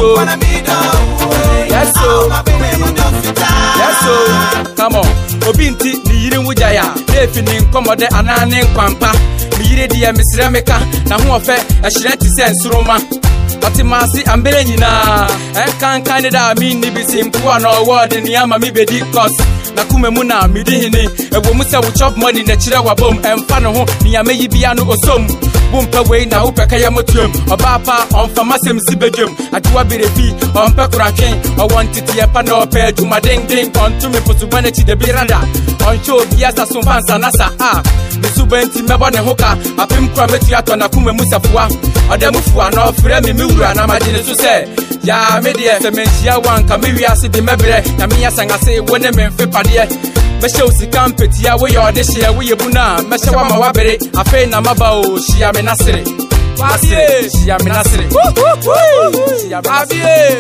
so. Yes, so. Yes, so. Come on. Obinti ni yiri wujaya. Defini nkomode anane nkwampa. Mi yiri diye misremeka. Na huofe ashirenti sensuruma. Otimasi ambele nyina. Kanida mini bisimpuwa no award ni ama mi bedi cost. Na kume muna midihini. Ewo musa wu chop money na chira wa bom. Mfano ho ni ameyi biyanu osom. Bumpe wey na upeka ya motuem. Obapa onfamase msibedem. Ajuwa birefi onpe kuraken. Owantiti yepa na ope juma ding ding. Ontumi posubane chide biranda. Oncho biyasa sumfansa nasa misubenti mebone hoka. Apim kwa metu yato na kume musa fuwa. Odemufuwa na ofire mi miwura na majine suse. Ya medie semenshia wanka miwi asidi mebre. Na miya sangase wone menfe padie. Meshe usika mpetiya we yodeshe we yebuna. Meshe wama wabere afe na mabao shia menasire. Wasire shia menasire. Shia menasire.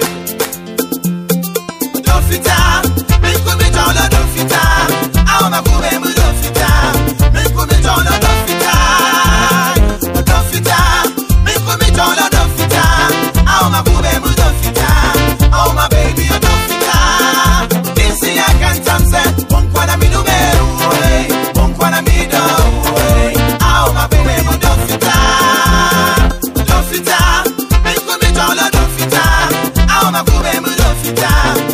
Don't fita, make me jolo don't fita. Awo makume mu don't fita, make me jolo don't fita. Don't fita, make me jolo don't fita. Awo makume mu don't fita. Oh my baby, don't fita. This I can't say. Bonkwana mi numero, bonkwana mi do. Awo makume mu don't fita. Don't fita, make me jolo don't fita. Awo makume mu don't fita.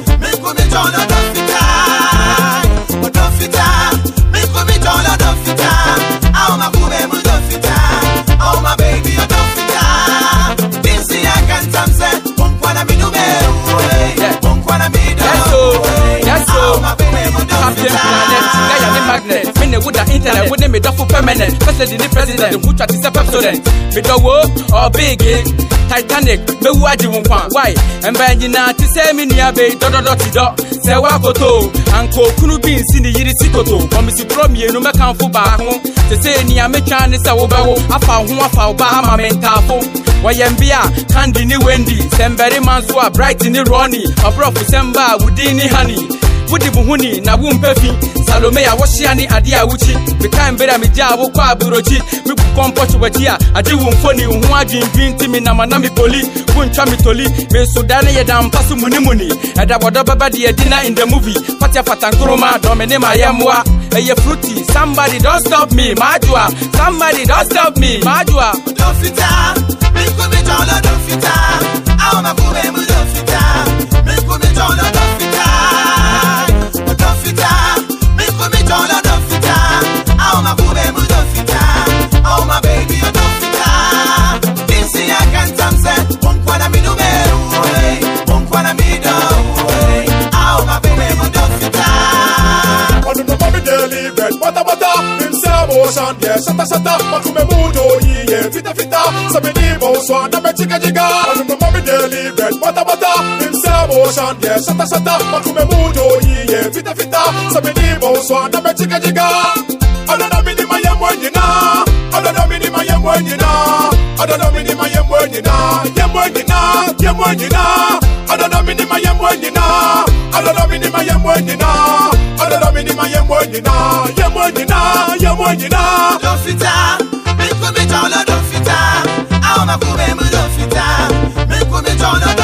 Internet with me duffel permanent. President the president who try to step up student. Me do wo or big Titanic. Me waji won't why? And by na to say me near bay do. Say wakoto. Anko kunu bin sini yiri sikoto. Komisi promi no me kan fo ba ho. Te say ni ame twan say wo ba wo. Afa ho afa ba ama mentafo. Wayembia kandi ni Wendy. Sembere manso a bright ni Ronnie. Abrofu semba wudi ni honey. Wudi buhuni na wumpefi. Salome ya washiani adia uchi. Bika mbera mijawo kwa buroji. Miku kompochi wajia. Adi wumfoni unhuaji mbinti mina manami poli. Wuncha mitoli. Me sudane ye dampasu muni. Eda wado babadi ye dinner in the movie. Fatia fatankuruma domene mayemwa. Eye fruity. Somebody don't stop me. Majua. Somebody don't stop me. Majua. Don't fita. Miku mi jolo don't fita. Awa makume mu don't fita. Miku mi jolo don't fita. Don't fita. Don't fita, oh my baby, don't fita, oh my baby, don't fita. This I can't say, bonkwana mi numero, bonkwana mi do, oh my baby, don't fita. On the mommy daily bread, bata, himself ocean, yeah, sata, makume mudo, yeah, fita, sabini moso, na me chiga. On the mommy daily bread, bata, himself ocean, yeah, sata, makume mudo, yeah, fita, sabini moso, na me chiga. Adada mini mayemwenyina, adada mini mayemwenyina, adada mini mayemwenyina, yemwenyina, adada mini mayemwenyina, adada mini mayemwenyina, adada mini mayemwenyina, yemwenyina. Don't fita, make me jolo don't fita, awo makume mu don't fita, make me jolo.